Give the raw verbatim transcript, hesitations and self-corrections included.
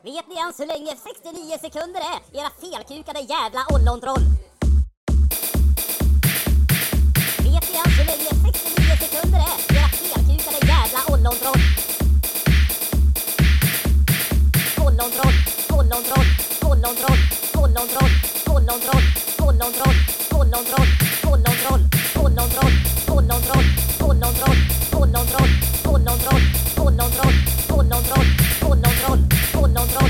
Vet ni ens hur länge sextionio sekunder är? Era felkukade jävla ollontroll. Vet ni ens hur länge sextionio sekunder är? Era felkukade jävla ollontroll. Ollontroll, ollontroll, ollontroll, ollontroll, ollontroll, ollontroll, ollontroll, ollontroll, ollontroll, ollontroll, ollontroll, ollontroll, ollontroll, ollontroll, ollontroll, ollontroll, ollontroll.